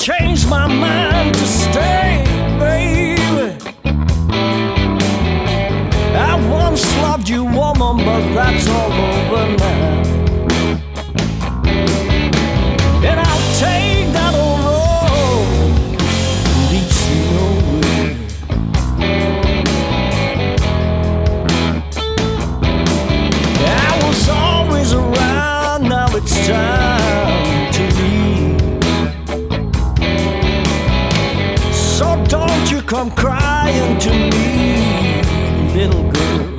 changed my mind to stay, baby. I once loved you, woman, but that's all over now. And I'll take that old road that leads to nowhere. I was always around, now it's time to leave. So don't you come crying to me, little girl.